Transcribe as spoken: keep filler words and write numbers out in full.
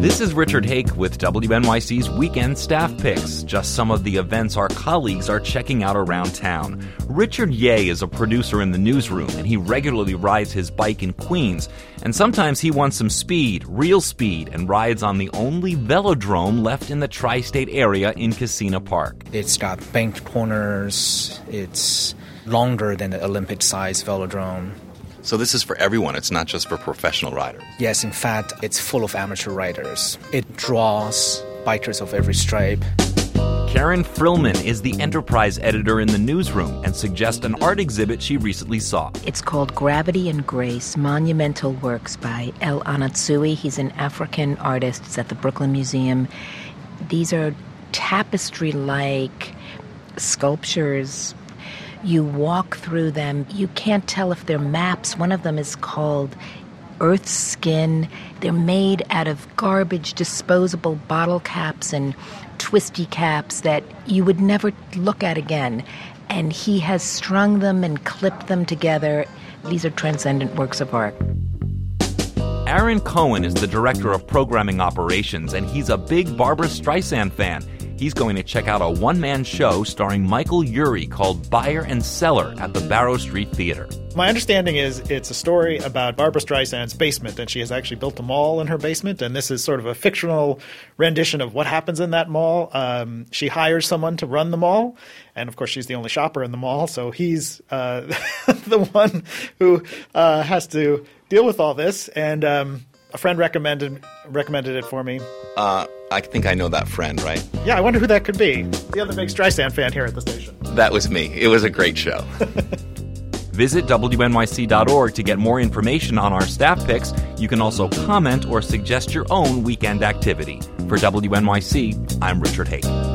This is Richard Hake with W N Y C's Weekend Staff Picks, just some of the events our colleagues are checking out around town. Richard Ye is a producer in the newsroom, and he regularly rides his bike in Queens. And sometimes he wants some speed, real speed, and rides on the only velodrome left in the tri-state area in Kissena Park. It's got banked corners. It's longer than the Olympic-sized velodrome. So this is for everyone. It's not just for professional riders. Yes, in fact, it's full of amateur riders. It draws bikers of every stripe. Karen Frillman is the enterprise editor in the newsroom and suggests an art exhibit she recently saw. It's called Gravity and Grace, Monumental Works by El Anatsui. He's an African artist. It's at the Brooklyn Museum. These are tapestry-like sculptures. You walk through them. You can't tell if they're maps. One of them is called Earth Skin. They're made out of garbage, disposable bottle caps and twisty caps that you would never look at again. And he has strung them and clipped them together. These are transcendent works of art. Aaron Cohen is the director of programming operations, and he's a big Barbra Streisand fan. He's going to check out a one-man show starring Michael Urie called Buyer and Seller at the Barrow Street Theater. My understanding is it's a story about Barbra Streisand's basement, and she has actually built a mall in her basement, and this is sort of a fictional rendition of what happens in that mall. Um, she hires someone to run the mall, and of course she's the only shopper in the mall, so he's uh, the one who uh, has to deal with all this, and um, a friend recommended recommended it for me. Uh, I think I know that friend, right? Yeah, I wonder who that could be. The other big Streisand fan here at the station. That was me. It was a great show. Visit W N Y C dot org to get more information on our staff picks. You can also comment or suggest your own weekend activity. For W N Y C, I'm Richard Hake.